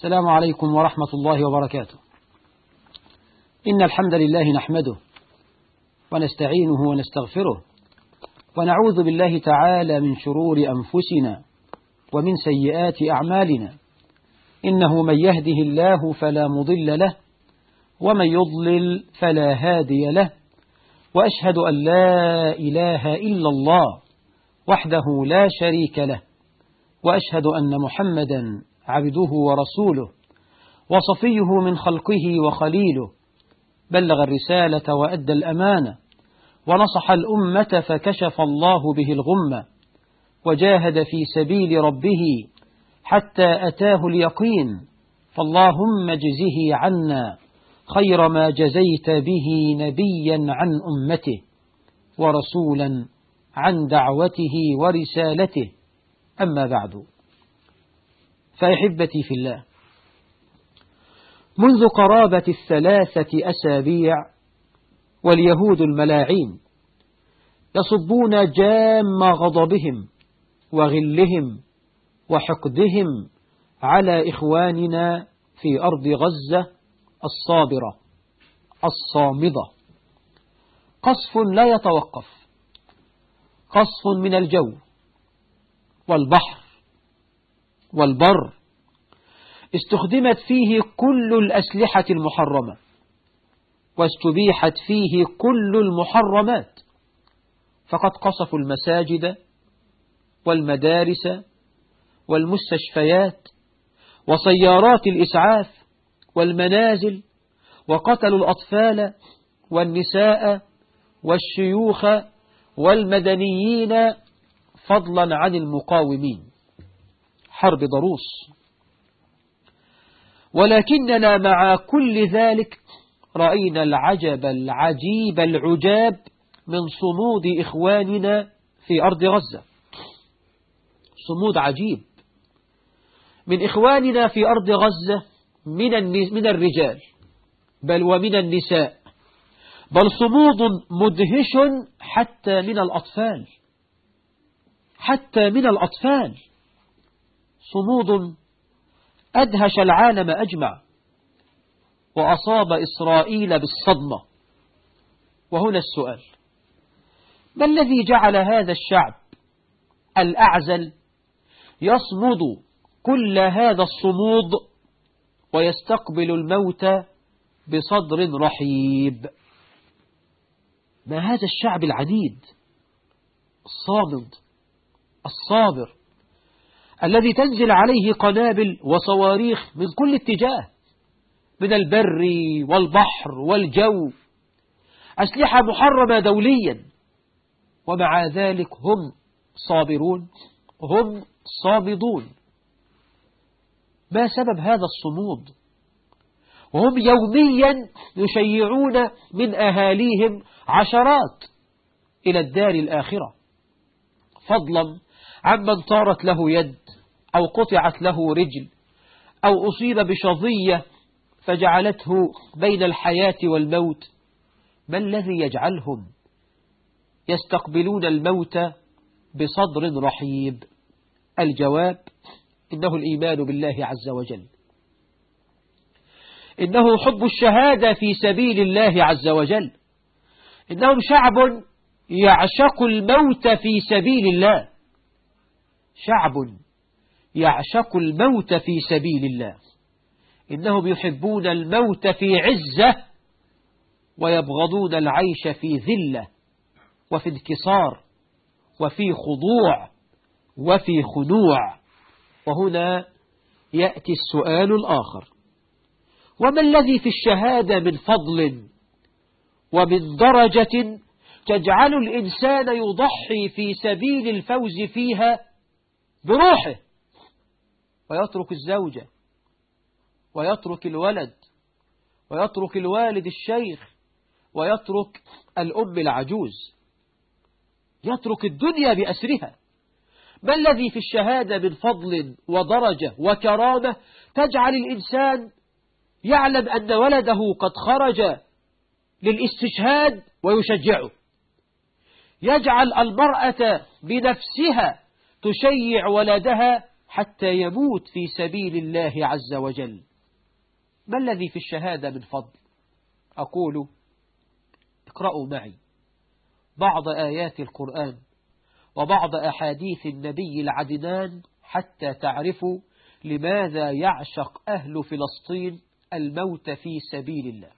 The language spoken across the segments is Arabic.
السلام عليكم ورحمة الله وبركاته. إن الحمد لله نحمده ونستعينه ونستغفره ونعوذ بالله تعالى من شرور أنفسنا ومن سيئات أعمالنا. إنه من يهده الله فلا مضل له ومن يضلل فلا هادي له، وأشهد أن لا إله إلا الله وحده لا شريك له، وأشهد أن محمدا عبده ورسوله وصفيه من خلقه وخليله، بلغ الرسالة وأدى الأمانة ونصح الأمة فكشف الله به الغمة، وجاهد في سبيل ربه حتى أتاه اليقين. فاللهم اجزه عنا خير ما جزيت به نبيا عن أمته ورسولا عن دعوته ورسالته. أما بعد، فأحبتي في الله، منذ قرابة 3 أسابيع واليهود الملاعين يصبون جام غضبهم وغلهم وحقدهم على إخواننا في أرض غزة الصابرة الصامدة. قصف لا يتوقف، قصف من الجو والبحر والبر، استخدمت فيه كل الأسلحة المحرمة واستبيحت فيه كل المحرمات، فقد قصفوا المساجد والمدارس والمستشفيات وسيارات الإسعاف والمنازل، وقتلوا الأطفال والنساء والشيوخ والمدنيين، فضلا عن المقاومين. حرب ضروس. ولكننا مع كل ذلك رأينا العجب العجيب العجاب من صمود إخواننا في أرض غزة. صمود عجيب من إخواننا في أرض غزة، من الرجال بل ومن النساء، بل صمود مدهش حتى من الأطفال، حتى من الأطفال. صمود أدهش العالم أجمع وأصاب إسرائيل بالصدمة. وهنا السؤال: ما الذي جعل هذا الشعب الأعزل يصمد كل هذا الصمود ويستقبل الموت بصدر رحيب؟ ما هذا الشعب العنيد الصامد الصابر الذي تنزل عليه قنابل وصواريخ من كل اتجاه، من البر والبحر والجو، أسلحة محرمة دوليا، ومع ذلك هم صابرون، هم صامدون. ما سبب هذا الصمود وهم يوميا يشيعون من أهاليهم عشرات إلى الدار الآخرة، فضلا عمن طارت له يد أو قطعت له رجل أو أصيب بشظية فجعلته بين الحياة والموت؟ ما الذي يجعلهم يستقبلون الموت بصدر رحيب؟ الجواب: إنه الإيمان بالله عز وجل، إنه حب الشهادة في سبيل الله عز وجل، إنهم شعب يعشق الموت في سبيل الله، شعب يعشق الموت في سبيل الله. إنهم يحبون الموت في عزة ويبغضون العيش في ذلة وفي انكسار وفي خضوع وفي خنوع. وهنا يأتي السؤال الآخر: وما الذي في الشهادة من فضل ومن درجة تجعل الإنسان يضحي في سبيل الفوز فيها بروحه، ويترك الزوجة ويترك الولد ويترك الوالد الشيخ ويترك الأم العجوز، يترك الدنيا بأسرها؟ ما الذي في الشهادة من فضل ودرجة وكرامة تجعل الإنسان يعلم أن ولده قد خرج للاستشهاد ويشجعه، يجعل المرأة بنفسها تشيع ولدها حتى يموت في سبيل الله عز وجل. ما الذي في الشهادة من فضل؟ أقول اقرأوا معي بعض آيات القرآن وبعض أحاديث النبي العدنان حتى تعرفوا لماذا يعشق أهل فلسطين الموت في سبيل الله.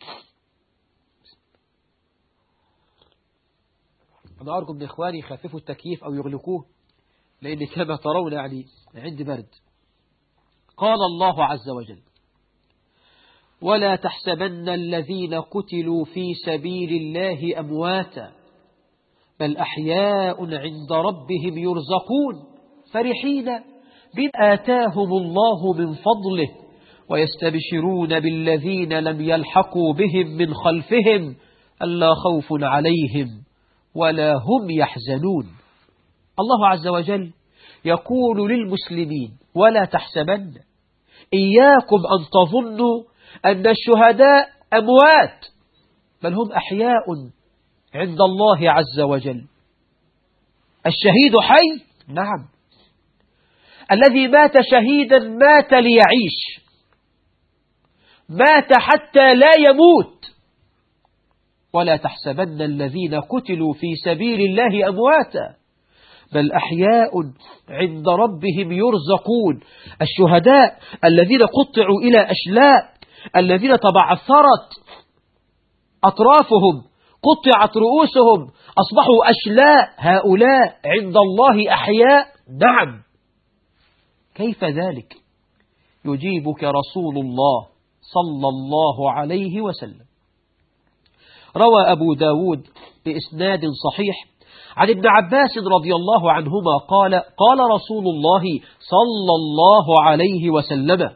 أنا أرجو من إخواني يخففوا التكييف أو يغلقوه، لأن كما ترون يعني عندي برد. قال الله عز وجل: ولا تحسبن الذين قتلوا في سبيل الله أمواتا بل أحياء عند ربهم يرزقون فرحين بما آتاهم الله من فضله ويستبشرون بالذين لم يلحقوا بهم من خلفهم ألا خوف عليهم ولا هم يحزنون. الله عز وجل يقول للمسلمين: ولا تحسبن، إياكم أن تظنوا أن الشهداء أموات، بل هم أحياء عند الله عز وجل. الشهيد حي، نعم، الذي مات شهيدا مات ليعيش، مات حتى لا يموت. ولا تحسبن الذين قتلوا في سبيل الله أمواتا بل أحياء عند ربهم يرزقون. الشهداء الذين قطعوا إلى أشلاء، الذين تبعثرت أطرافهم، قطعت رؤوسهم، أصبحوا أشلاء، هؤلاء عند الله أحياء، نعم. كيف ذلك؟ يجيبك رسول الله صلى الله عليه وسلم. روى أبو داود بإسناد صحيح عن ابن عباس رضي الله عنهما قال: قال رسول الله صلى الله عليه وسلم: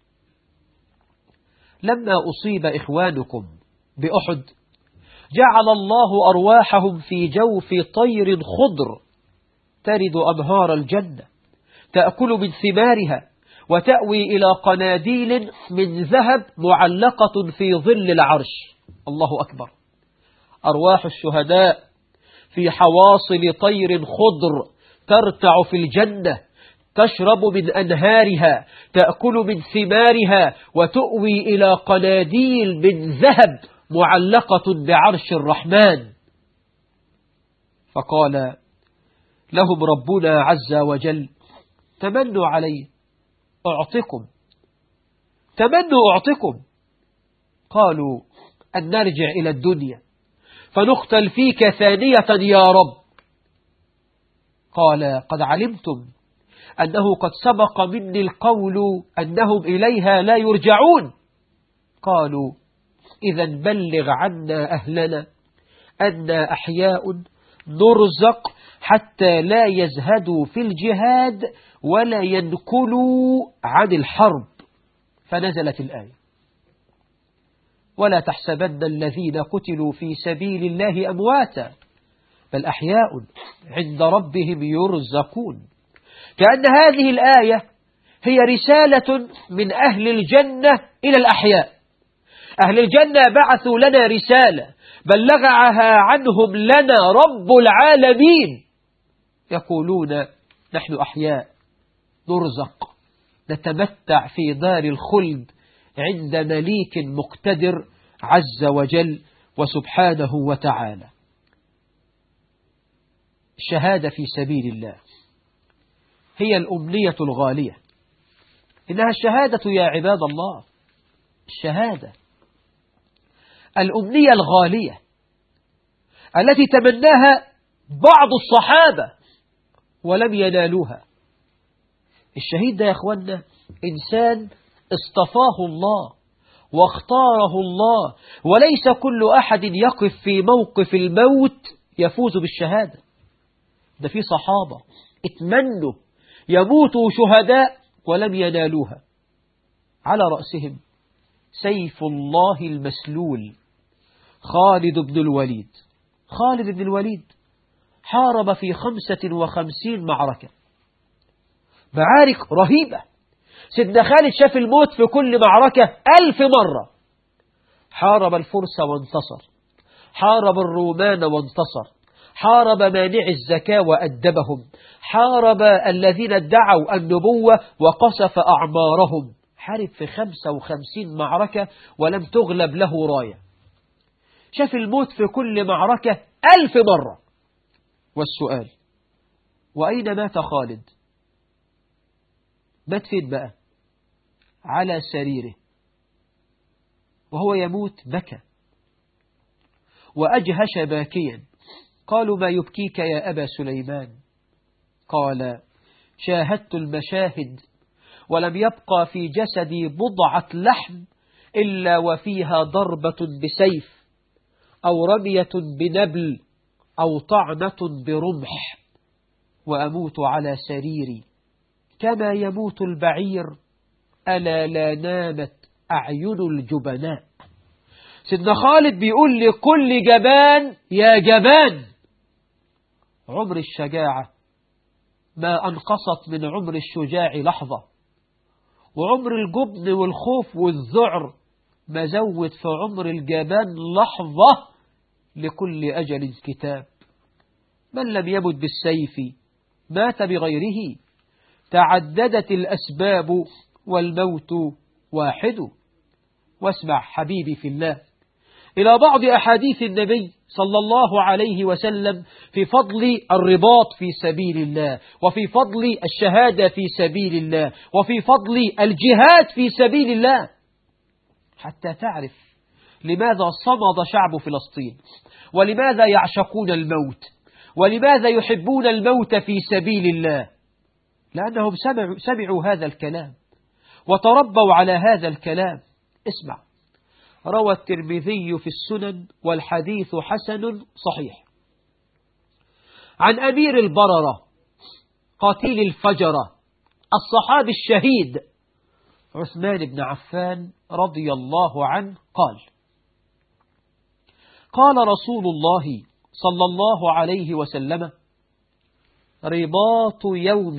لما أصيب إخوانكم بأحد جعل الله أرواحهم في جوف طير خضر ترد أبهار الجنة تأكل من ثمارها وتأوي إلى قناديل من ذهب معلقة في ظل العرش. الله أكبر. أرواح الشهداء في حواصل طير خضر ترتع في الجنة، تشرب من أنهارها، تأكل من ثمارها، وتؤوي إلى قناديل من ذهب معلقة بعرش الرحمن. فقال لهم ربنا عز وجل: تمنوا علي أعطكم، تمنوا أعطكم. قالوا: أن نرجع إلى الدنيا فنقتل فيك ثانية يا رب. قال: قد علمتم أنه قد سبق مني القول أنهم إليها لا يرجعون. قالوا: إذا بلغ عنا أهلنا أننا أحياء نرزق حتى لا يزهدوا في الجهاد ولا ينكلوا عن الحرب. فنزلت الآية: ولا تحسبن الذين قتلوا في سبيل الله أمواتا بل أحياء عند ربهم يرزقون. كأن هذه الآية هي رسالة من أهل الجنة إلى الأحياء. أهل الجنة بعثوا لنا رسالة بلغها عنهم لنا رب العالمين، يقولون: نحن أحياء نرزق نتمتع في دار الخلد عند مليك مقتدر عز وجل وسبحانه وتعالى. الشهادة في سبيل الله هي الأمنية الغالية. إنها الشهادة يا عباد الله، الشهادة الأمنية الغالية التي تمناها بعض الصحابة ولم ينالوها. الشهيد ده يا أخوانا إنسان اصطفاه الله واختاره الله، وليس كل أحد يقف في موقف الموت يفوز بالشهادة. ده في صحابة اتمنوا يموتوا شهداء ولم ينالوها. على رأسهم سيف الله المسلول خالد بن الوليد. خالد بن الوليد حارب في 55 معركة، معارك رهيبة. سيدنا خالد شاف الموت في كل معركة 1000 مرة. حارب الفرس وانتصر، حارب الرومان وانتصر، حارب مانع الزكاة وأدبهم، حارب الذين ادعوا النبوة وقصف أعمارهم، حارب في 55 معركة ولم تغلب له راية، شاف الموت في كل معركة 1000 مرة. والسؤال: وأين مات خالد؟ مات فين بقى؟ على سريره وهو يموت بكى وأجهش باكيا. قالوا: ما يبكيك يا أبا سليمان؟ قال: شاهدت المشاهد ولم يبقى في جسدي بضعة لحم إلا وفيها ضربة بسيف أو رمية بنبل أو طعنة برمح، وأموت على سريري كما يموت البعير، ألا لا نامت أعين الجبناء. سيدنا خالد بيقول لكل جبان: يا جبان. عمر الشجاعة ما أنقصت من عمر الشجاع لحظة، وعمر الجبن والخوف والذعر ما زود في عمر الجبان لحظة. لكل أجل كتاب، من لم يمت بالسيف مات بغيره، تعددت الأسباب والموت واحد. واسمع حبيبي في الله إلى بعض أحاديث النبي صلى الله عليه وسلم في فضل الرباط في سبيل الله، وفي فضل الشهادة في سبيل الله، وفي فضل الجهاد في سبيل الله، حتى تعرف لماذا صمد شعب فلسطين، ولماذا يعشقون الموت، ولماذا يحبون الموت في سبيل الله. لأنهم سمعوا هذا الكلام وتربوا على هذا الكلام. اسمع، روى الترمذي في السنن والحديث حسن صحيح عن أمير البررة قتيل الفجرة الصحابي الشهيد عثمان بن عفان رضي الله عنه قال: قال رسول الله صلى الله عليه وسلم: رباط يوم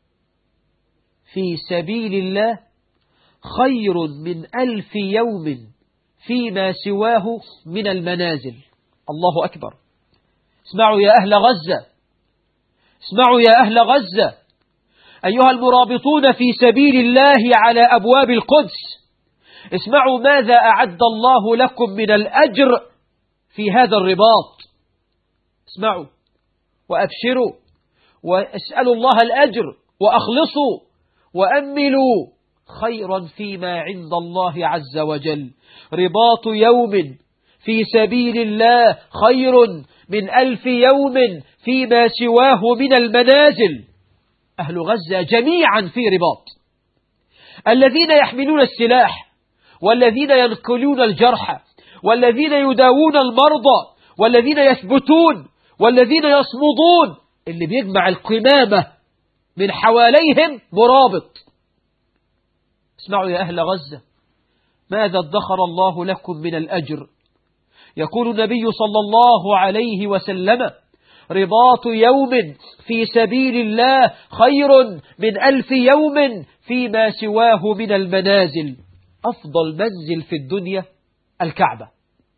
في سبيل الله خير من 1000 يوم فيما سواه من المنازل. الله أكبر. اسمعوا يا أهل غزة، اسمعوا يا أهل غزة، أيها المرابطون في سبيل الله على أبواب القدس، اسمعوا ماذا أعد الله لكم من الأجر في هذا الرباط. اسمعوا وأبشروا واسألوا الله الأجر، وأخلصوا وأملوا خيرا فيما عند الله عز وجل. رباط يوم في سبيل الله خير من 1000 يوم فيما سواه من المنازل. أهل غزة جميعا في رباط، الذين يحملون السلاح، والذين ينقلون الجرحى، والذين يداوون المرضى، والذين يثبتون، والذين يصمدون. اللي بيجمع القمامة من حواليهم مرابط. اسمعوا يا أهل غزة ماذا ادخر الله لكم من الأجر. يقول النبي صلى الله عليه وسلم: رباط يوم في سبيل الله خير من 1000 يوم فيما سواه من المنازل. أفضل منزل في الدنيا الكعبة.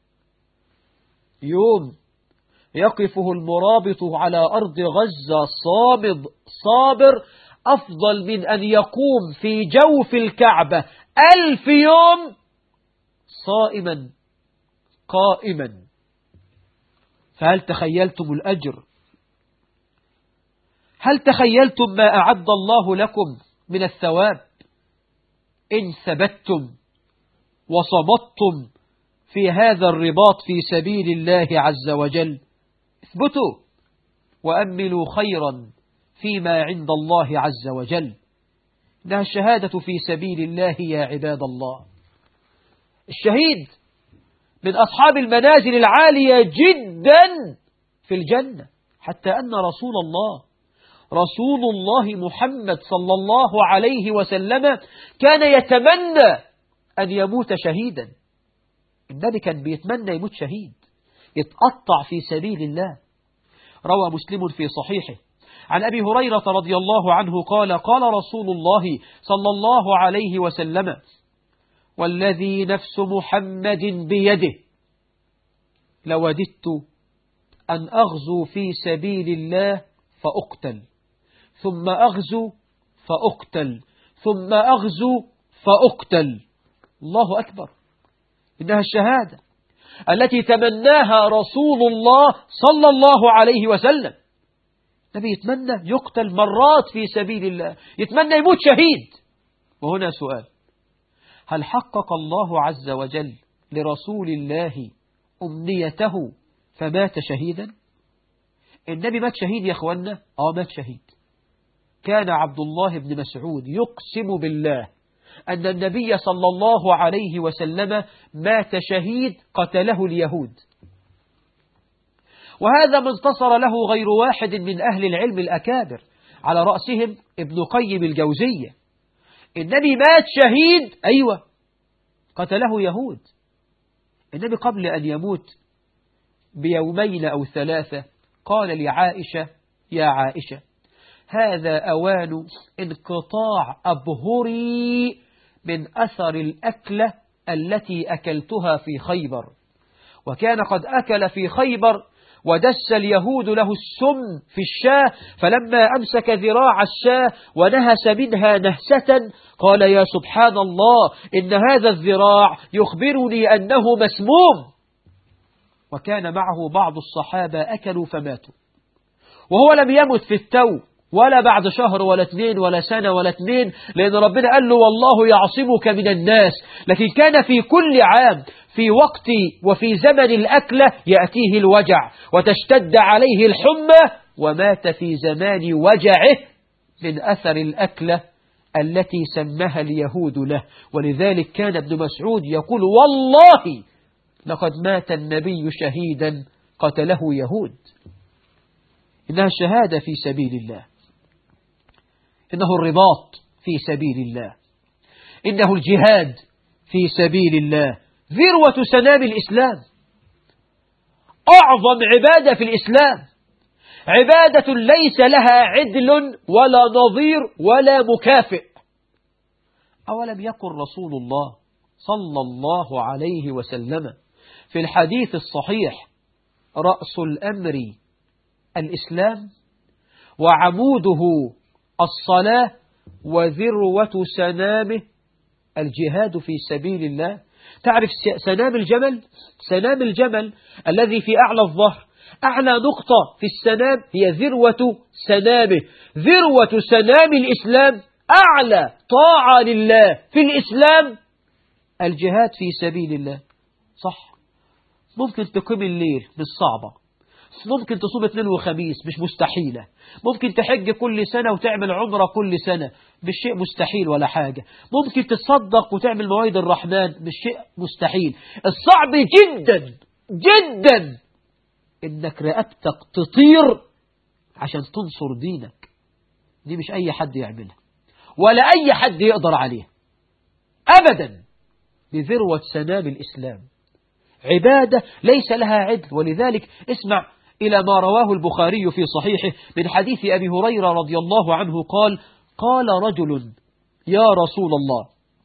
يوم يقفه المرابط على أرض غزة صامد صابر أفضل من أن يقوم في جوف الكعبة 1000 يوم صائما قائما. فهل تخيلتم الأجر؟ هل تخيلتم ما أعد الله لكم من الثواب إن ثبتتم وصمتم في هذا الرباط في سبيل الله عز وجل؟ اثبتوا وأملوا خيرا فيما عند الله عز وجل. إنها الشهادة في سبيل الله يا عباد الله. الشهيد من أصحاب المنازل العالية جدا في الجنة، حتى أن رسول الله محمد صلى الله عليه وسلم كان يتمنى أن يموت شهيدا. النبي كان بيتمنى يموت شهيد يتقطع في سبيل الله. روى مسلم في صحيحه عن أبي هريرة رضي الله عنه قال: قال رسول الله صلى الله عليه وسلم: والذي نفس محمد بيده لوددت أن أغزو في سبيل الله فأقتل، ثم أغزو فأقتل، ثم أغزو فأقتل. الله أكبر. إنها الشهادة التي تمناها رسول الله صلى الله عليه وسلم. النبي يتمنى يقتل مرات في سبيل الله، يتمنى يموت شهيد. وهنا سؤال: هل حقق الله عز وجل لرسول الله أمنيته فمات شهيدا؟ النبي مات شهيد يا أخوانا؟ مات شهيد. كان عبد الله بن مسعود يقسم بالله أن النبي صلى الله عليه وسلم مات شهيد قتله اليهود. وهذا ما انتصر له غير واحد من أهل العلم الأكابر، على رأسهم ابن قيم الجوزية. النبي مات شهيد، أيوة، قتله يهود. النبي قبل أن يموت بيومين أو 3 قال لعائشة: يا عائشة، هذا أوان انقطاع أبهري من أثر الأكلة التي أكلتها في خيبر. وكان قد أكل في خيبر ودس اليهود له السم في الشاة، فلما أمسك ذراع الشاة ونهس منها نهسة قال: يا سبحان الله، إن هذا الذراع يخبرني أنه مسموم. وكان معه بعض الصحابة أكلوا فماتوا، وهو لم يمت في التو ولا بعد شهر ولا 2 ولا سنة ولا 2، لأن ربنا قال له: والله يعصمك من الناس. لكن كان في كل عام في وقت وفي زمن الأكلة يأتيه الوجع وتشتد عليه الحمى، ومات في زمان وجعه من أثر الأكلة التي سمها اليهود له. ولذلك كان ابن مسعود يقول: والله لقد مات النبي شهيدا قتله يهود. إنها الشهادة في سبيل الله، إنه الرباط في سبيل الله، إنه الجهاد في سبيل الله، ذروة سنام الإسلام، أعظم عبادة في الإسلام، عبادة ليس لها عدل ولا نظير ولا مكافئ. أولم يقل رسول الله صلى الله عليه وسلم في الحديث الصحيح: رأس الأمر الإسلام، وعموده الصلاة، وذروة سنامه الجهاد في سبيل الله. تعرف سنام الجمل؟ سنام الجمل الذي في أعلى الظهر، أعلى نقطة في السنام هي ذروة سنامه. ذروة سنام الإسلام، أعلى طاعة لله في الإسلام الجهاد في سبيل الله. صح، ممكن تقيم الليل مش صعبة، ممكن تصوم 2 وخميس مش مستحيلة، ممكن تحج كل سنة وتعمل عمرة كل سنة مش شيء مستحيل ولا حاجة، ممكن تصدق وتعمل موائد الرحمن مش شيء مستحيل. الصعب جدا جدا إنك رقبتك تطير عشان تنصر دينك. دي مش أي حد يعملها ولا أي حد يقدر عليها أبدا. بذروة سنام الإسلام، عبادة ليس لها عدل. ولذلك اسمع إلى ما رواه البخاري في صحيحه من حديث أبي هريرة رضي الله عنه قال: قال رجل: يا رسول الله،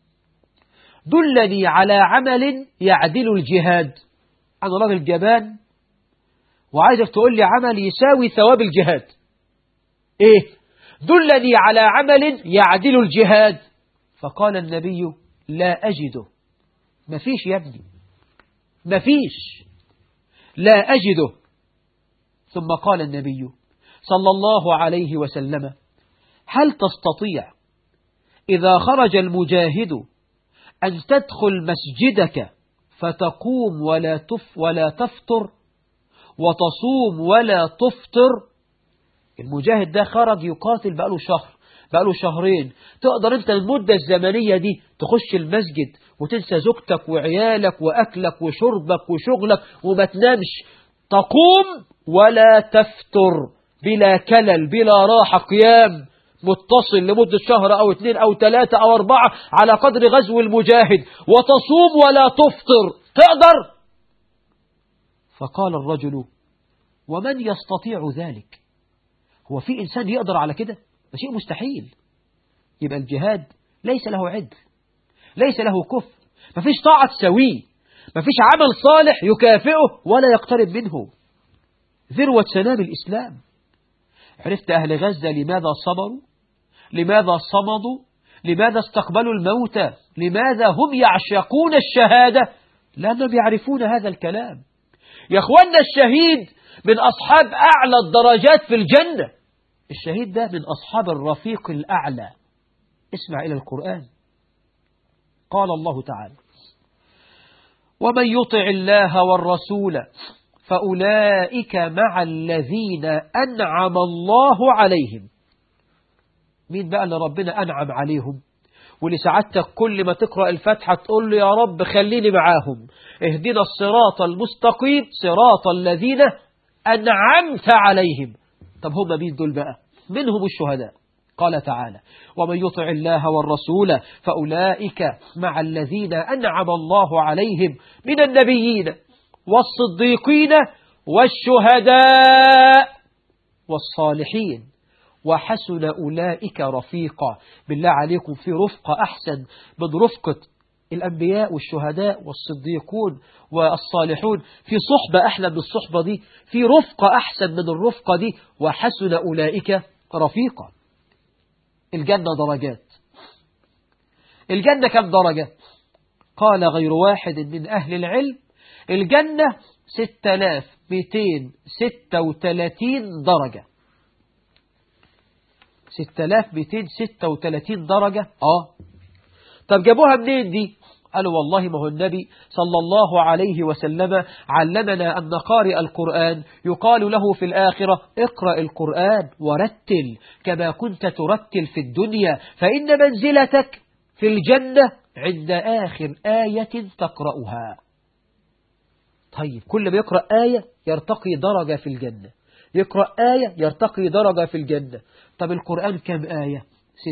دلني على عمل يعدل الجهاد. أنا راجل جبان وعايزك تقول لي عمل يساوي ثواب الجهاد. إيه؟ دلني على عمل يعدل الجهاد. فقال النبي: لا أجده. مفيش يا ابني، مفيش، لا أجده. ثم قال النبي صلى الله عليه وسلم: هل تستطيع إذا خرج المجاهد أن تدخل مسجدك فتقوم ولا تفطر، وتصوم ولا تفطر؟ المجاهد ده خرج يقاتل بقاله شهر، بقاله شهرين. تقدر انت المدة الزمنية دي تخش المسجد وتنسى زوجتك وعيالك وأكلك وشربك وشغلك وما تنامش، تقوم ولا تفتر بلا كلل بلا راحة، قيام متصل لمدة شهر أو 2 أو 3 أو 4 على قدر غزو المجاهد، وتصوم ولا تفطر، تقدر؟ فقال الرجل: ومن يستطيع ذلك؟ هو في إنسان يقدر على كده؟ ده شيء مستحيل. يبقى الجهاد ليس له عدل، ليس له كفر، مفيش طاعة تسويه، مفيش عمل صالح يكافئه ولا يقترب منه. ذروة سنام الإسلام. عرفت أهل غزة لماذا صبروا؟ لماذا صمدوا؟ لماذا استقبلوا الموتى؟ لماذا هم يعشقون الشهادة؟ لأنهم يعرفون هذا الكلام. يا أخوانا، الشهيد من أصحاب أعلى الدرجات في الجنة. الشهيد ده من أصحاب الرفيق الأعلى. اسمع إلى القرآن. قال الله تعالى: ومن يطع الله والرسول فأولئك مع الذين أنعم الله عليهم. مين بقى اللي ربنا أنعم عليهم واللي سعادتك كل ما تقرأ الفاتحة تقول له يا رب خليني معاهم، اهدنا الصراط المستقيم صراط الذين أنعمت عليهم؟ طب هم مين دول بقى؟ منهم الشهداء. قال تعالى: ومن يطع الله والرسول فأولئك مع الذين أنعم الله عليهم من النبيين والصديقين والشهداء والصالحين وحسن أولئك رفيقا. بالله عليكم، في رفقة أحسن من رفقة الأنبياء والشهداء والصديقون والصالحون؟ في صحبة أحلى من الصحبة دي؟ في رفقة أحسن من الرفقة دي؟ وحسن أولئك رفيقا. الجنة درجات. الجنة كم درجة؟ قال غير واحد من أهل العلم: الجنة 6236 درجة. 6236 درجة. طب جابوها منين دي؟ قالوا والله ما هو النبي صلى الله عليه وسلم علمنا أن قارئ القرآن يقال له في الآخرة: اقرأ القرآن ورتل كما كنت ترتل في الدنيا، فإن منزلتك في الجنة عند آخر آية تقرأها. طيب، كل ما يقرأ آية يرتقي درجة في الجنة، يقرأ آية يرتقي درجة في الجنة. طب القرآن كم آية؟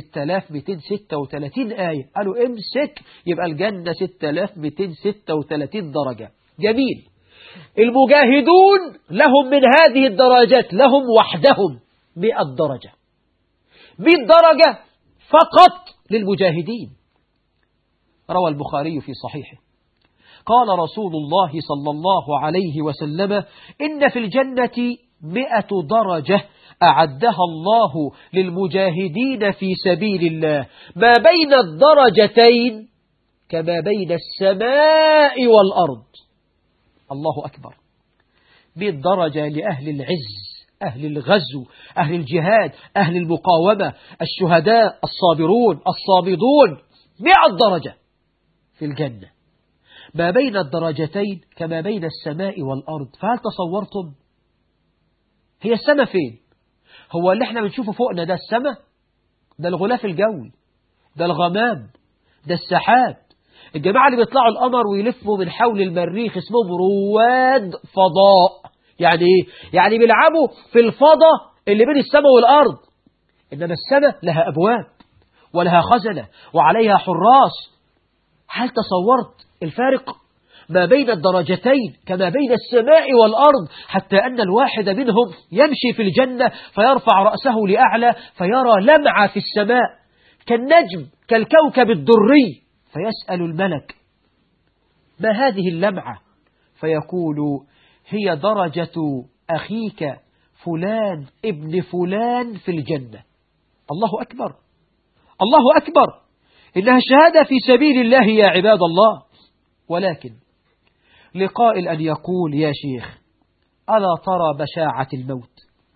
6236 آية. قالوا امسك، يبقى الجنة 6236 درجة. جميل. المجاهدون لهم من هذه الدرجات، لهم وحدهم 100 درجة. 100 درجة فقط للمجاهدين. روى البخاري في صحيحه قال رسول الله صلى الله عليه وسلم: إن في الجنة 100 درجة أعدها الله للمجاهدين في سبيل الله، ما بين الدرجتين كما بين السماء والأرض. الله أكبر. 100 درجة لأهل العز، أهل الغزو، أهل الجهاد، أهل المقاومة، الشهداء، الصابرون، الصامدون. 100 درجة في الجنة، ما بين الدرجتين كما بين السماء والأرض. فهل تصورتم؟ هي السماء فين؟ هو اللي احنا بنشوفه فوقنا ده السماء؟ ده الغلاف الجوي، ده الغمام، ده السحاب. الجماعة اللي بيطلعوا القمر ويلفوا من حول المريخ اسمهم رواد فضاء. يعني ايه؟ يعني بيلعبوا في الفضاء اللي بين السماء والأرض. إنما السماء لها أبواب ولها خزنة وعليها حراس. هل تصورت الفارق ما بين الدرجتين كما بين السماء والأرض، حتى أن الواحد منهم يمشي في الجنة فيرفع رأسه لأعلى فيرى لمعة في السماء كالنجم كالكوكب الدري، فيسأل الملك: ما هذه اللمعة؟ فيقول: هي درجة أخيك فلان ابن فلان في الجنة. الله أكبر، الله أكبر. إنها شهادة في سبيل الله يا عباد الله. ولكن لقائل أن يقول: يا شيخ، ألا ترى بشاعة الموت؟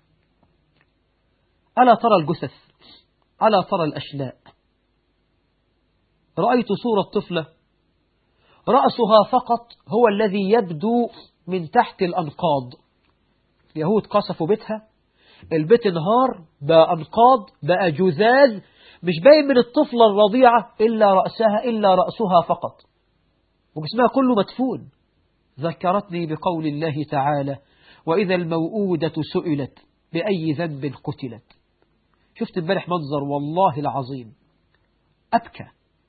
ألا ترى الجثث؟ ألا ترى الأشلاء؟ رأيت صورة طفلة رأسها فقط هو الذي يبدو من تحت الأنقاض. يهود قصفوا بيتها، البيت انهار، بقى أنقاض، بقى جذاذ، مش باين من الطفلة الرضيعة إلا رأسها فقط، وجسمها كله مدفون. ذكرتني بقول الله تعالى: وإذا الموءودة سئلت بأي ذنب قتلت. شفت امبارح منظر والله العظيم أبكى.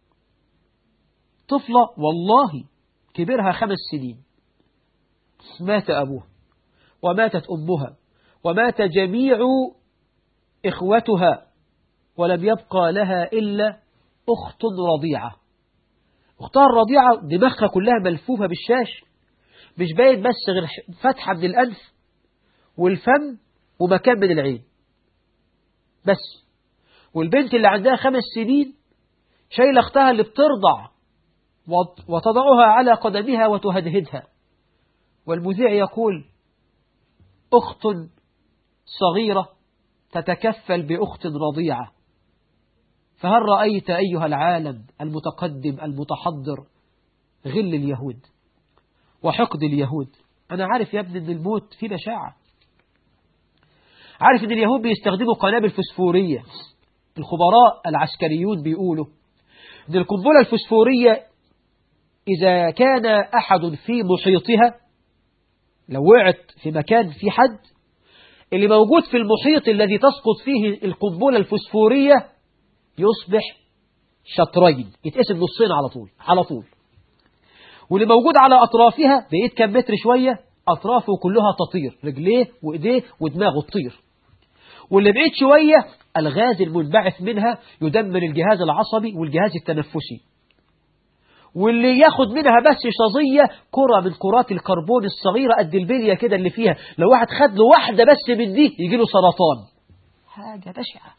طفلة والله كبرها 5 سنين، مات أبوها وماتت أمها ومات جميع إخوتها، ولم يبقى لها إلا أخت رضيعة. أختها الرضيعة دماغها كلها ملفوفة بالشاش، مش باين بس غير فتحة من الأنف، والفم ومكان من العين بس. والبنت اللي عندها 5 سنين شايلة أختها اللي بترضع وتضعها على قدمها وتهدهدها. والمذيع يقول: أخت صغيرة تتكفل بأخت رضيعة. فهل رأيت أيها العالم المتقدم المتحضر غل اليهود وحقد اليهود؟ أنا عارف يا ابني أن الموت فيه بشاعة، عارف أن اليهود بيستخدموا قنابل فسفورية. الخبراء العسكريون بيقولوا أن القنبلة الفسفورية إذا كان أحد في محيطها، لو وقعت في مكان في حد، اللي موجود في المحيط الذي تسقط فيه القنبلة الفسفورية يصبح شطرين، يتقسم نصين على طول. واللي موجود على أطرافها بقيت كم متر شوية أطرافه كلها تطير، رجليه وإيديه ودماغه تطير. واللي بعيد شوية الغاز المنبعث منها يدمر الجهاز العصبي والجهاز التنفسي. واللي ياخد منها بس شظية كرة من كرات الكربون الصغيرة قد البلية كده اللي فيها، لو واحد خد له واحدة بس من دي يجيله سرطان. حاجة بشعة.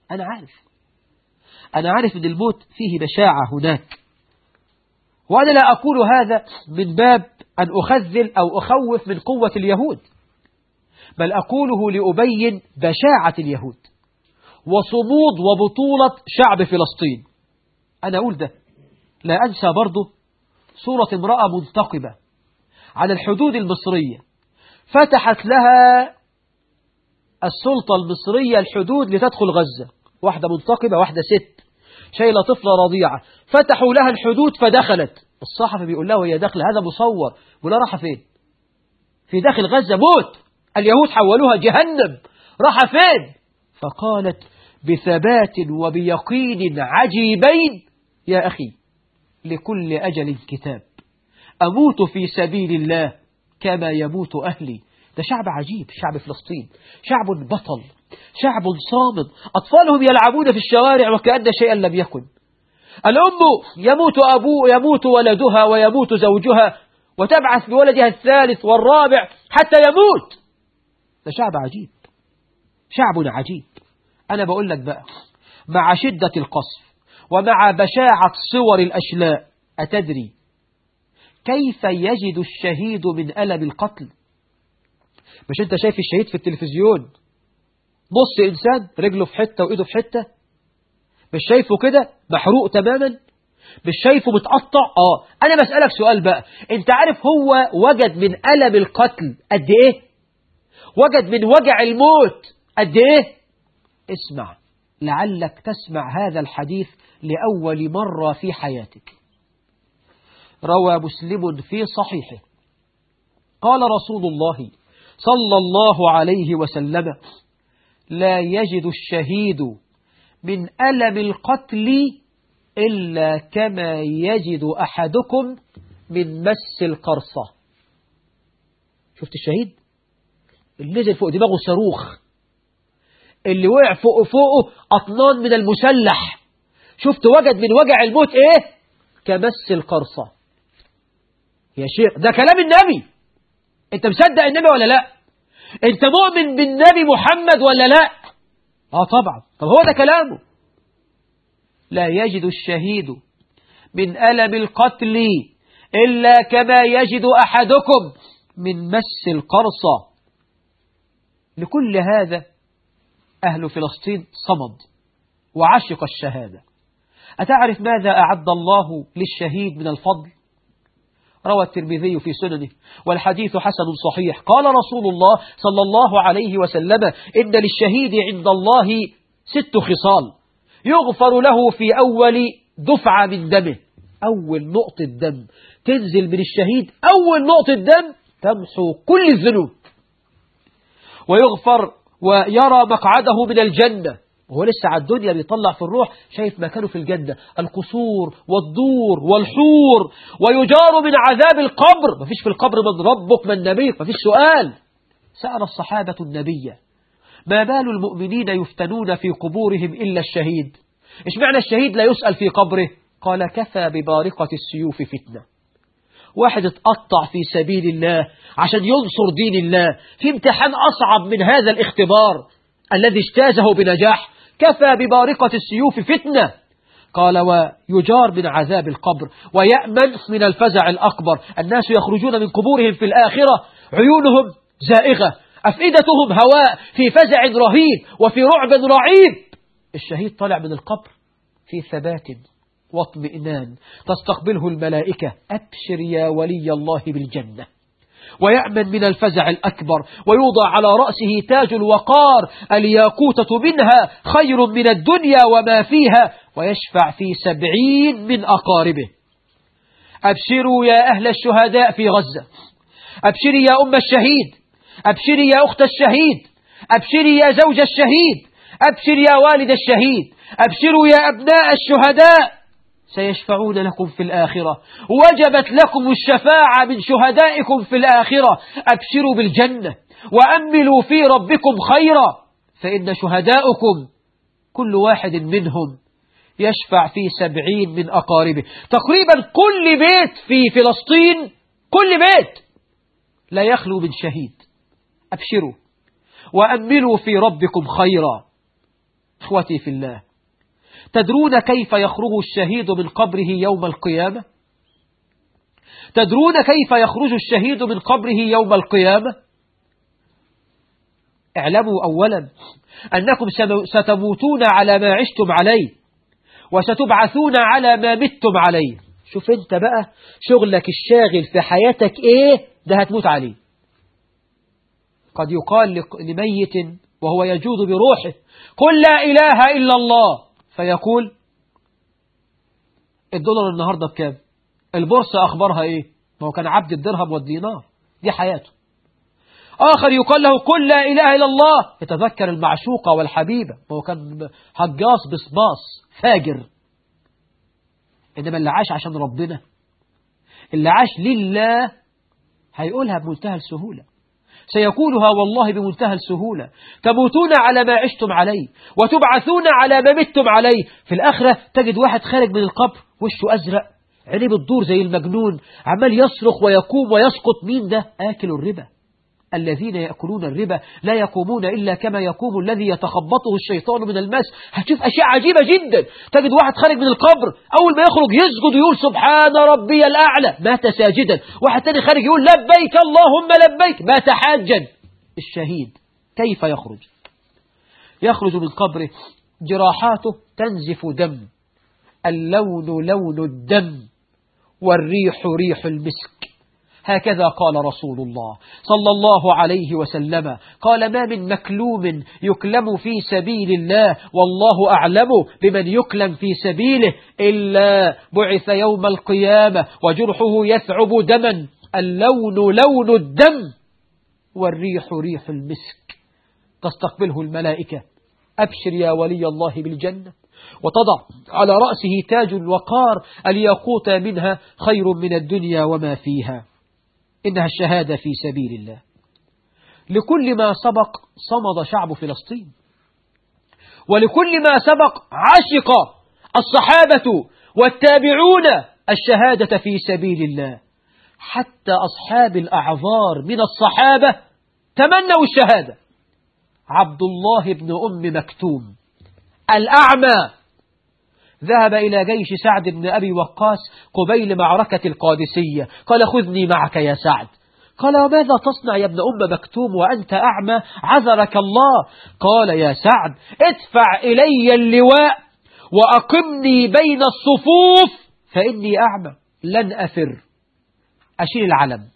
أنا عارف أن الموت فيه بشاعة هناك، وأنا لا أقول هذا من باب أن أخذل أو أخوف من قوة اليهود، بل أقوله لأبين بشاعة اليهود وصمود وبطولة شعب فلسطين. أنا أقول ده. لا أنسى برضه صورة امرأة منتقبة على الحدود المصرية، فتحت لها السلطة المصرية الحدود لتدخل غزة، واحدة منتقبة، واحدة ست شايلة طفلة رضيعة، فتحوا لها الحدود فدخلت. الصحفي بيقول لها وهي داخلة، هذا مصور، ولا راح فين؟ في داخل غزة موت، اليهود حولوها جهنم، راح فين؟ فقالت بثبات وبيقين عجيبين: يا أخي لكل أجل كتاب، أموت في سبيل الله كما يموت أهلي. ده شعب عجيب، شعب فلسطين، شعب بطل، شعب صامد، أطفالهم يلعبون في الشوارع وكأن شيئا لم يكن. الأم يموت ولدها ويموت زوجها وتبعث بولدها الثالث والرابع حتى يموت. ده شعب عجيب، شعب عجيب. أنا بقول لك بقى، مع شدة القصف ومع بشاعة صور الأشلاء، أتدري كيف يجد الشهيد من ألم القتل؟ مش أنت شايف الشهيد في التلفزيون نص إنسان، رجله في حتة وإيده في حتة؟ مش شايفه كده محروق تماما؟ مش شايفه متقطع؟ أنا بسألك سؤال بقى، أنت عارف هو وجد من ألم القتل قد إيه؟ وجد من وجع الموت قد إيه؟ اسمع، لعلك تسمع هذا الحديث لأول مرة في حياتك. روى مسلم في صحيحه قال رسول الله صلى الله عليه وسلم: لا يجد الشهيد من ألم القتل إلا كما يجد أحدكم من مس القرصة. شفت الشهيد اللي نزل فوق دماغه صاروخ، اللي وقع فوقه أطنان من المسلح، شفت وجد من وجع الموت إيه؟ كمس القرصة. يا شيخ ده كلام النبي، أنت مصدق النبي ولا لا؟ أنت مؤمن بالنبي محمد ولا لا؟ طبعا. طب هو ده كلامه. لا يجد الشهيد من ألم القتل إلا كما يجد أحدكم من مس القرصة. لكل هذا أهل فلسطين صمد وعشق الشهادة. أتعرف ماذا أعد الله للشهيد من الفضل؟ روى الترمذي في سننه والحديث حسن صحيح قال رسول الله صلى الله عليه وسلم: إن للشهيد عند الله 6 خصال يغفر له في أول دفعة من دمه. أول نقطة دم تنزل من الشهيد، أول نقطة دم تمحو كل الذنوب، ويغفر ويرى مقعده من الجنة، وهو لسه على الدنيا بيطلع في الروح شايف مكانه في الجنة، القصور والدور والحور، ويجار من عذاب القبر. مفيش في القبر من ربك من نبيك، مفيش سؤال. سأل الصحابة النبي: ما بال المؤمنين يفتنون في قبورهم إلا الشهيد؟ إيش معنى الشهيد لا يسأل في قبره؟ قال: كفى ببارقة السيوف فتنة. واحد اتقطع في سبيل الله عشان ينصر دين الله في امتحان أصعب من هذا الاختبار الذي اجتازه بنجاح. كفى ببارقة السيوف فتنة. قال ويجار من عذاب القبر ويأمن من الفزع الأكبر. الناس يخرجون من قبورهم في الآخرة عيونهم زائغة، أفئدتهم هواء، في فزع رهيب وفي رعب رعيب. الشهيد طلع من القبر في ثبات واطمئنان، تستقبله الملائكة: أبشر يا ولي الله بالجنة. ويأمن من الفزع الأكبر، ويوضع على رأسه تاج الوقار، الياقوتة منها خير من الدنيا وما فيها، ويشفع في 70 من أقاربه. أبشروا يا أهل الشهداء في غزة، أبشري يا أم الشهيد، أبشري يا أخت الشهيد، أبشري يا زوج الشهيد، أبشر يا والد الشهيد، أبشروا يا أبناء الشهداء، سيشفعون لكم في الآخرة، وجبت لكم الشفاعة من شهدائكم في الآخرة. أبشروا بالجنة وأملوا في ربكم خيرا، فإن شهداؤكم كل واحد منهم يشفع في 70 من أقاربه. تقريبا كل بيت في فلسطين، كل بيت لا يخلو من شهيد. أبشروا وأملوا في ربكم خيرا. إخوتي في الله، تدرون كيف يخرج الشهيد من قبره يوم القيامة؟ تدرون كيف يخرج الشهيد من قبره يوم القيامة؟ اعلموا أولا أنكم ستموتون على ما عشتم عليه، وستبعثون على ما متم عليه. شوف انت بقى شغلك الشاغل في حياتك ايه، ده هتموت عليه. قد يقال لميت وهو يجود بروحه: قل لا إله إلا الله، فيقول: الدولار النهاردة بكام؟ البورصة أخبارها إيه؟ ما هو كان عبد الدرهم والدينار، دي حياته. آخر يقال له: قل لا إله إلا الله، يتذكر المعشوقة والحبيبة، ما هو كان هجاص بصباص فاجر. إنما اللي عاش عشان ربنا، اللي عاش لله، هيقولها بمنتهى السهولة، سيقولها والله بمنتهى السهولة: تموتون على ما عشتم عليه، وتبعثون على ما متم عليه. في الآخرة تجد واحد خارج من القبر وشه أزرق، عينيه بتدور زي المجنون، عمال يصرخ ويقوم ويسقط. مين ده؟ آكل الربا. الذين يأكلون الربا لا يقومون إلا كما يقوم الذي يتخبطه الشيطان من المس. هتشوف أشياء عجيبة جدا. تجد واحد خارج من القبر، أول ما يخرج يسجد ويقول: سبحان ربي الأعلى، مات ساجدا. واحد تاني خارج يقول: لبيك اللهم لبيك، مات حاجا. الشهيد كيف يخرج؟ يخرج من قبره جراحاته تنزف دم، اللون لون الدم، والريح ريح المسك. هكذا قال رسول الله صلى الله عليه وسلم، قال: ما من مكلوم يكلم في سبيل الله والله أعلم بمن يكلم في سبيله إلا بعث يوم القيامة وجرحه يثعب دما، اللون لون الدم، والريح ريح المسك. تستقبله الملائكة: أبشر يا ولي الله بالجنة، وتضع على رأسه تاج الوقار، الياقوت منها خير من الدنيا وما فيها. إنها الشهادة في سبيل الله. لكل ما سبق صمد شعب فلسطين، ولكل ما سبق عشق الصحابة والتابعون الشهادة في سبيل الله. حتى أصحاب الأعذار من الصحابة تمنوا الشهادة. عبد الله بن أم مكتوم الأعمى ذهب إلى جيش سعد بن أبي وقاص قبيل معركة القادسية، قال: خذني معك يا سعد. قال: وماذا تصنع يا ابن أم مكتوم وأنت أعمى؟ عذرك الله. قال: يا سعد، ادفع إلي اللواء وأقمني بين الصفوف، فإني أعمى لن أفر. أشيل العلم،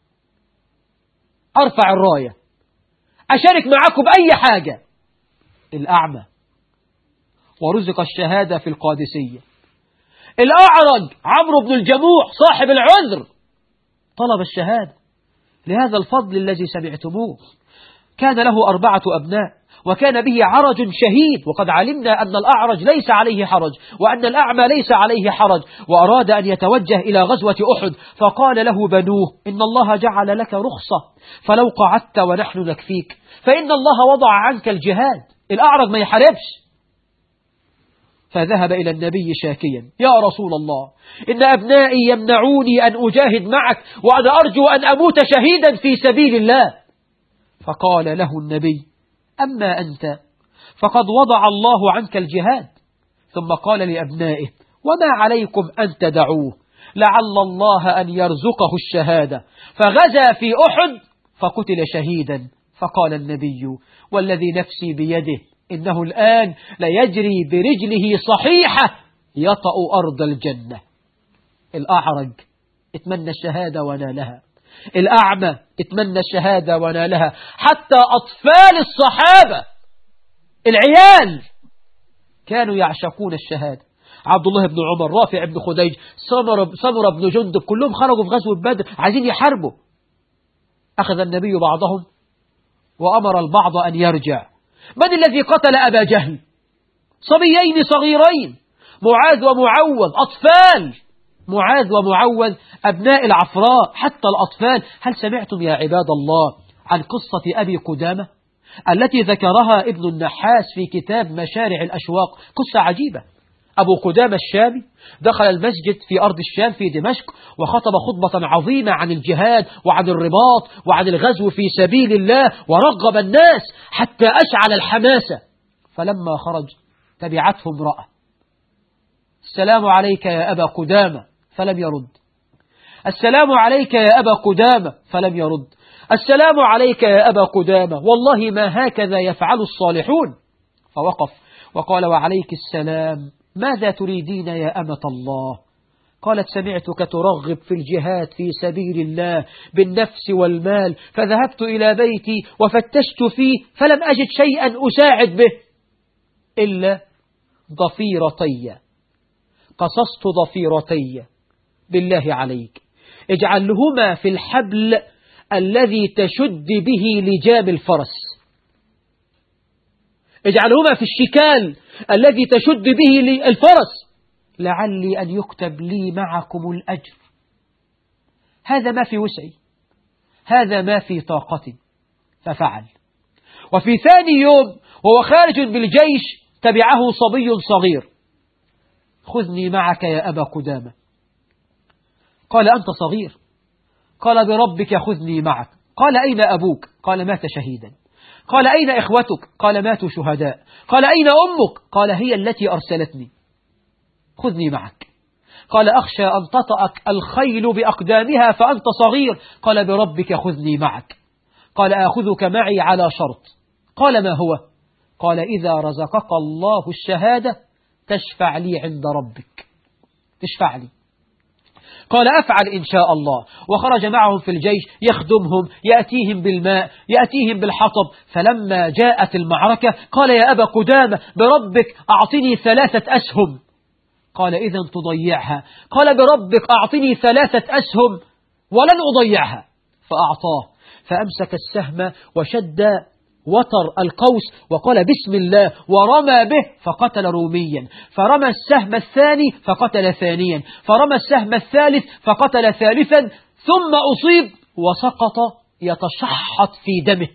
أرفع الراية، أشارك معكم بأي حاجة. الأعمى ورزق الشهادة في القادسية. الأعرج عمرو بن الجموح صاحب العذر طلب الشهادة لهذا الفضل الذي سمعتموه. كان له 4 أبناء، وكان به عرج شهيد، وقد علمنا أن الأعرج ليس عليه حرج، وأن الأعمى ليس عليه حرج، وأراد أن يتوجه إلى غزوة أحد، فقال له بنوه: إن الله جعل لك رخصة، فلو قعدت ونحن نكفيك، فإن الله وضع عنك الجهاد. الأعرج ما يحاربش، فذهب إلى النبي شاكيا: يا رسول الله، إن أبنائي يمنعوني أن أجاهد معك، وأنا أرجو أن أموت شهيدا في سبيل الله. فقال له النبي: أما أنت فقد وضع الله عنك الجهاد. ثم قال لأبنائه: وما عليكم أن تدعوه، لعل الله أن يرزقه الشهادة. فغزا في أحد فقتل شهيدا. فقال النبي: والذي نفسي بيده إنه الآن ليجري برجله صحيحة يطأ أرض الجنة. الأعرج اتمنى الشهادة ونالها، الأعمى اتمنى الشهادة ونالها، حتى أطفال الصحابة العيال كانوا يعشقون الشهادة. عبد الله بن عمر، رافع بن خديج، سمرة بن جندب، كلهم خرجوا في غزوة بدر عايزين يحاربوا. أخذ النبي بعضهم وأمر البعض أن يرجع. من الذي قتل أبا جهل؟ صبيين صغيرين، معاذ ومعوذ، أطفال، معاذ ومعوذ أبناء العفراء، حتى الأطفال. هل سمعتم يا عباد الله عن قصة أبي قدامة التي ذكرها ابن النحاس في كتاب مشارع الأشواق؟ قصة عجيبة. أبو قدامة الشامي دخل المسجد في أرض الشام في دمشق وخطب خطبة عظيمة عن الجهاد وعن الرباط وعن الغزو في سبيل الله، ورغب الناس حتى أشعل الحماسة. فلما خرج تبعته امرأة: السلام عليك يا أبا قدامة، فلم يرد. السلام عليك يا أبا قدامة، فلم يرد. السلام عليك يا أبا قدامة، والله ما هكذا يفعل الصالحون. فوقف وقال: وعليك السلام، ماذا تريدين يا أمة الله؟ قالت: سمعتك ترغب في الجهاد في سبيل الله بالنفس والمال، فذهبت إلى بيتي وفتشت فيه فلم أجد شيئا أساعد به إلا ضفيرتي. قصصت ضفيرتي، بالله عليك اجعلهما في الحبل الذي تشد به لجام الفرس، اجعلهما في الشكال الذي تشد به الفرس، لعلي أن يكتب لي معكم الأجر. هذا ما في وسعي، هذا ما في طاقتي. ففعل. وفي ثاني يوم وهو خارج بالجيش تبعه صبي صغير: خذني معك يا أبا قدامة. قال: أنت صغير. قال: بربك خذني معك. قال: أين أبوك؟ قال: مات شهيدا. قال: أين إخوتك؟ قال: ماتوا شهداء. قال: أين أمك؟ قال: هي التي أرسلتني. خذني معك. قال: أخشى أن تطأك الخيل بأقدامها فأنت صغير. قال: بربك خذني معك. قال: آخذك معي على شرط. قال: ما هو؟ قال: إذا رزقك الله الشهادة تشفع لي عند ربك، تشفع لي. قال: أفعل إن شاء الله. وخرج معهم في الجيش يخدمهم، يأتيهم بالماء، يأتيهم بالحطب. فلما جاءت المعركة قال: يا أبا قدامة، بربك أعطني 3 أسهم. قال: إذا تضيعها. قال: بربك أعطني 3 أسهم ولن أضيعها. فأعطاه، فأمسك السهم وشد وتر القوس وقال: بسم الله، ورمى به فقتل روميا. فرمى السهم الثاني فقتل ثانيا، فرمى السهم الثالث فقتل ثالثا، ثم أصيب وسقط يتشحط في دمه.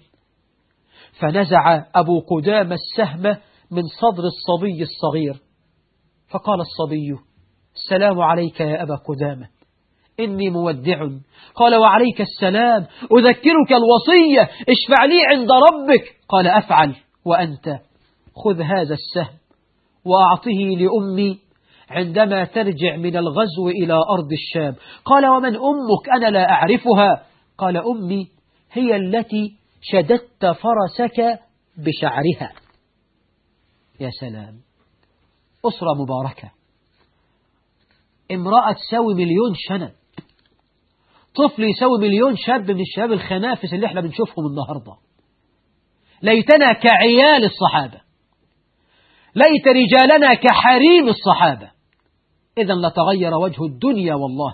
فنزع أبو قدامة السهم من صدر الصبي الصغير. فقال الصبي: السلام عليك يا أبا قدامة، إني مودع. قال: وعليك السلام، أذكرك الوصية، اشفع لي عند ربك. قال: أفعل. وأنت خذ هذا السهم وأعطه لأمي عندما ترجع من الغزو إلى أرض الشام. قال: ومن أمك؟ أنا لا أعرفها. قال: أمي هي التي شددت فرسك بشعرها. يا سلام، أسرة مباركة، امرأة تساوي 1,000,000 شنب، طفل يساوي 1,000,000 شاب من الشباب الخنافس اللي احنا بنشوفهم النهاردة. ليتنا كعيال الصحابة، ليت رجالنا كحريم الصحابة، إذا لتغير وجه الدنيا والله.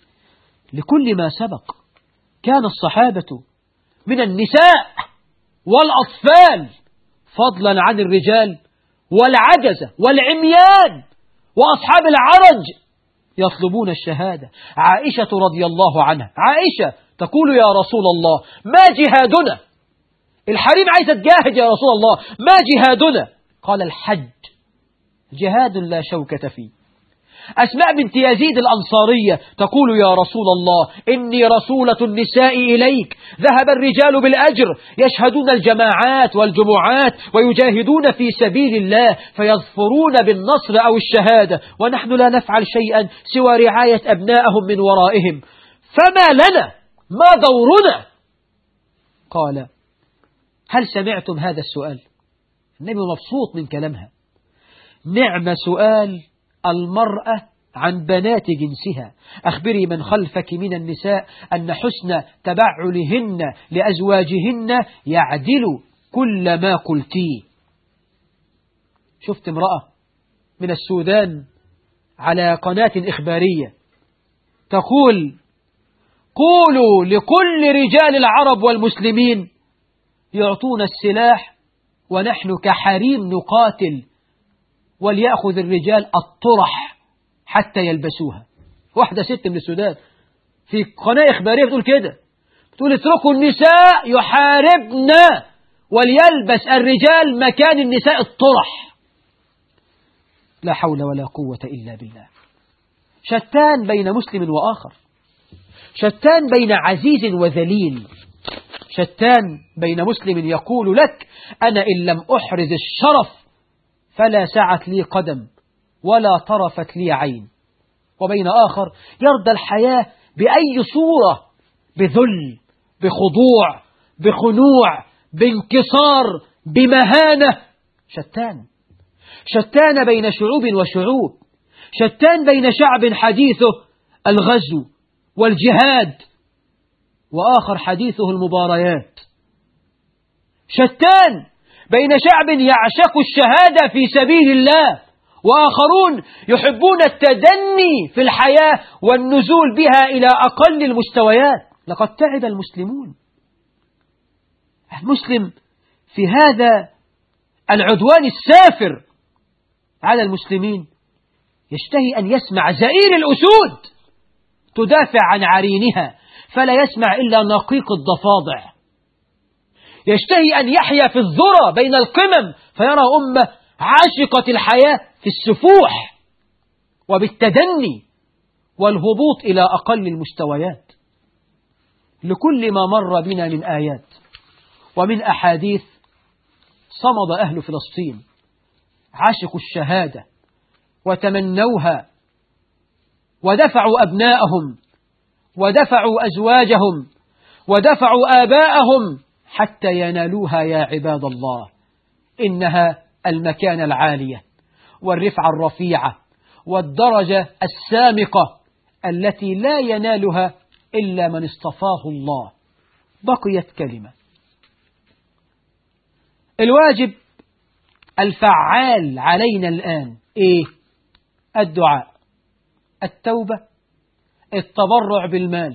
لكل ما سبق كان الصحابة من النساء والأطفال فضلا عن الرجال والعجزة والعميان وأصحاب العرج يطلبون الشهادة. عائشة رضي الله عنها، عائشة تقول: يا رسول الله، ما جهادنا؟ الحريم عايزة تجاهد يا رسول الله، ما جهادنا؟ قال: الحج. جهاد لا شوكة فيه. أسماء بنت يزيد الأنصارية تقول يا رسول الله إني رسولة النساء إليك، ذهب الرجال بالأجر يشهدون الجماعات والجمعات ويجاهدون في سبيل الله فيظفرون بالنصر أو الشهادة، ونحن لا نفعل شيئا سوى رعاية أبنائهم من ورائهم، فما لنا؟ ما دورنا؟ قال هل سمعتم هذا السؤال؟ النبي مبسوط من كلامها. نعم سؤال المرأة عن بنات جنسها، أخبري من خلفك من النساء أن حسن تبعلهن لأزواجهن يعدل كل ما قلتيه. شفت امرأة من السودان على قناة إخبارية تقول قولوا لكل رجال العرب والمسلمين يعطون السلاح ونحن كحريم نقاتل، وليأخذ الرجال الطرح حتى يلبسوها. واحدة ست من السودان في قناة إخبارية بتقول كده، بتقول اتركوا النساء يحاربنا وليلبس الرجال مكان النساء الطرح. لا حول ولا قوة إلا بالله. شتان بين مسلم وآخر، شتان بين عزيز وذليل، شتان بين مسلم يقول لك أنا إن لم أحرز الشرف فلا سعت لي قدم ولا طرفت لي عين، وبين آخر يرضى الحياة بأي صورة، بذل، بخضوع، بخنوع، بانكسار، بمهانة. شتان، شتان بين شعوب وشعوب، شتان بين شعب حديثه الغزو والجهاد وآخر حديثه المباريات، شتان بين شعب يعشق الشهادة في سبيل الله وآخرون يحبون التدني في الحياة والنزول بها إلى أقل المستويات. لقد تعب المسلمون. المسلم في هذا العدوان السافر على المسلمين يشتهي أن يسمع زئير الأسود تدافع عن عرينها، فلا يسمع إلا نقيق الضفادع. يشتهي أن يحيا في الذرة بين القمم فيرى أمة عاشقة الحياة في السفوح وبالتدني والهبوط إلى أقل المستويات. لكل ما مر بنا من آيات ومن أحاديث صمد أهل فلسطين، عاشقوا الشهادة وتمنوها ودفعوا أبناءهم ودفعوا أزواجهم ودفعوا آباءهم حتى ينالوها. يا عباد الله إنها المكانة العالية والرفعة الرفيعة والدرجة السامقة التي لا ينالها إلا من اصطفاه الله. بقيت كلمة، الواجب الفعال علينا الآن إيه؟ الدعاء، التوبة، التبرع بالمال.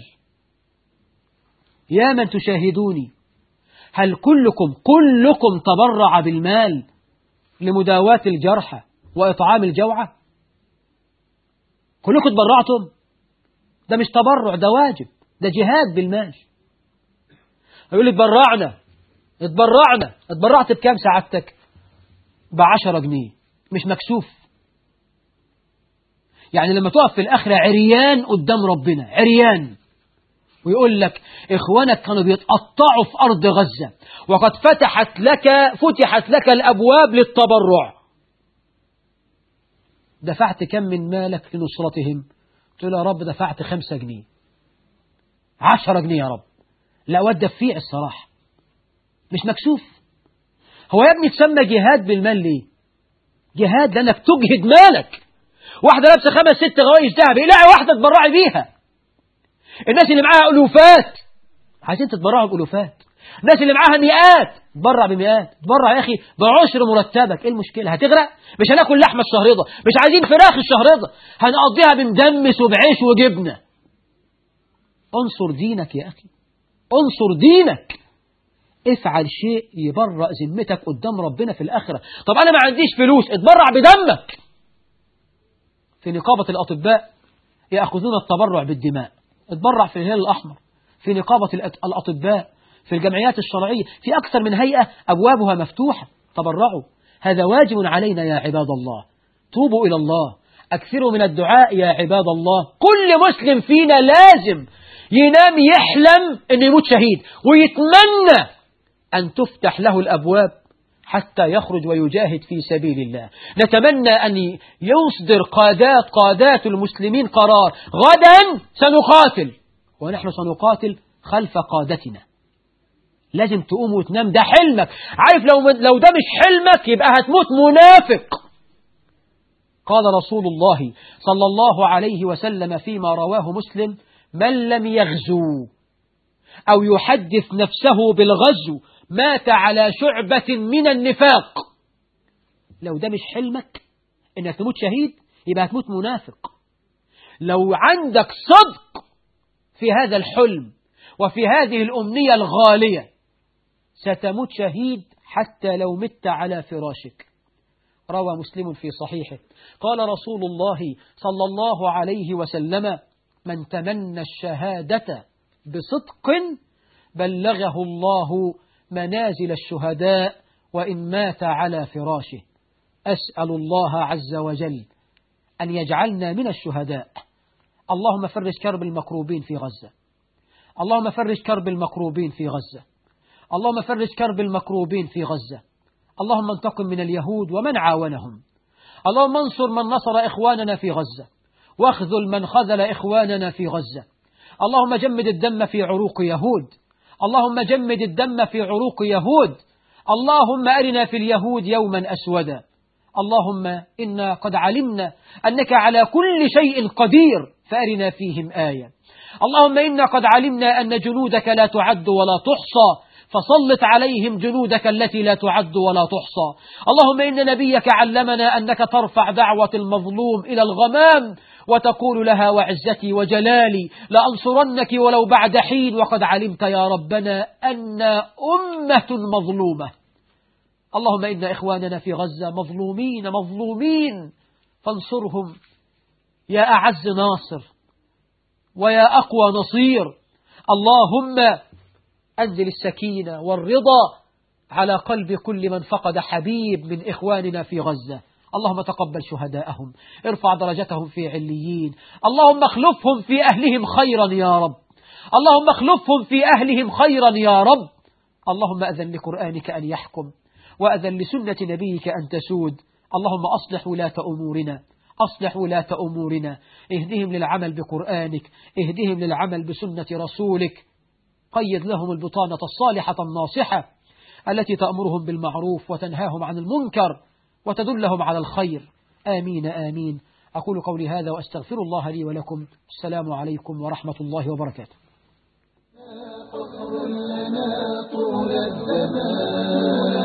يا من تشاهدوني، هل كلكم تبرع بالمال لمداواة الجرحى وإطعام الجوعى؟ كلكم تبرعتم؟ ده مش تبرع، ده واجب، ده جهاد بالمال. يقول لك اتبرعت بكام سعادتك؟ ب10 جنيه، مش مكسوف. يعني لما تقف في الآخرة عريان قدام ربنا، عريان، ويقول لك إخوانك كانوا بيتقطعوا في أرض غزة وقد فتحت لك الأبواب للتبرع، دفعت كم من مالك لنصرتهم؟ تقول يا رب دفعت 5 جنيه، 10 جنيه يا رب. لا ود فيه الصراحة، مش مكسوف. هو يا ابني تسمى جهاد بالمال ليه؟ جهاد لأنك تجهد مالك. واحدة لابسة 5-6 غوايش ذهب، لا واحدة تبرعي بيها. الناس اللي معاها ألوفات عايزين تتبرعوا بألوفات. الناس اللي معاها مئات تبرع بمئات. تبرع يا أخي بعشر مرتبك، إيه المشكلة؟ هتغرق؟ مش هناكل لحمة الشهرضة، مش عايزين فراخ الشهرضة، هنقضيها بندمس وبعيش وجبنة. انصر دينك يا أخي، انصر دينك. افعل شيء يبرأ ذمتك قدام ربنا في الآخرة. طب أنا ما عنديش فلوس، اتبرع بدمك. في نقابة الأطباء يأخذون التبرع بالدماء، اتبرع في الهلال الأحمر، في نقابة الأطباء، في الجمعيات الشرعية، في أكثر من هيئة أبوابها مفتوحة، تبرعوا. هذا واجب علينا يا عباد الله. توبوا إلى الله، أكثروا من الدعاء يا عباد الله. كل مسلم فينا لازم ينام يحلم أن يموت شهيد، ويتمنى أن تفتح له الأبواب حتى يخرج ويجاهد في سبيل الله. نتمنى أن يصدر قادات المسلمين قرار: غدا سنقاتل، ونحن سنقاتل خلف قادتنا. لازم تقوم وتنام، ده حلمك. عارف لو ده مش حلمك يبقى هتموت منافق. قال رسول الله صلى الله عليه وسلم فيما رواه مسلم: من لم يغزو أو يحدث نفسه بالغزو مات على شعبة من النفاق. لو ده مش حلمك إنك تموت شهيد يبقى هتموت منافق. لو عندك صدق في هذا الحلم وفي هذه الأمنية الغالية ستموت شهيد حتى لو مت على فراشك. روى مسلم في صحيحه قال رسول الله صلى الله عليه وسلم: من تمنى الشهادة بصدق بلغه الله منازل الشهداء وإن مات على فراشه. أسأل الله عز وجل أن يجعلنا من الشهداء. اللهم فرج كرب المكروبين في غزة، اللهم فرج كرب المكروبين في غزة، اللهم فرج كرب المكروبين في غزة. اللهم انتقم من اليهود ومن عاونهم. اللهم انصر من نصر إخواننا في غزة، واخذل من خذل إخواننا في غزة. اللهم جمد الدم في عروق يهود، اللهم جمد الدم في عروق يهود. اللهم أرنا في اليهود يوما أسودا. اللهم إنا قد علمنا أنك على كل شيء قدير فأرنا فيهم آية. اللهم إنا قد علمنا أن جنودك لا تعد ولا تحصى فسلط عليهم جنودك التي لا تعد ولا تحصى. اللهم إن نبيك علمنا أنك ترفع دعوة المظلوم إلى الغمام وتقول لها: وعزتي وجلالي لأنصرنك ولو بعد حين، وقد علمت يا ربنا أن أمة مظلومة. اللهم إن إخواننا في غزة مظلومين فانصرهم يا أعز ناصر ويا أقوى نصير. اللهم أنزل السكينة والرضا على قلب كل من فقد حبيب من إخواننا في غزة. اللهم تقبل شهداءهم، ارفع درجتهم في عليين. اللهم اخلفهم في أهلهم خيرا يا رب، اللهم اخلفهم في أهلهم خيرا يا رب. اللهم أذن لقرآنك أن يحكم، وأذن لسنة نبيك أن تسود. اللهم أصلح ولاة أمورنا، أصلح ولاة أمورنا، اهدهم للعمل بقرآنك، اهدهم للعمل بسنة رسولك. قيد لهم البطانة الصالحة الناصحة التي تأمرهم بالمعروف وتنهاهم عن المنكر وتدلهم على الخير. آمين آمين. أقول قولي هذا وأستغفر الله لي ولكم. السلام عليكم ورحمة الله وبركاته. طول الزمان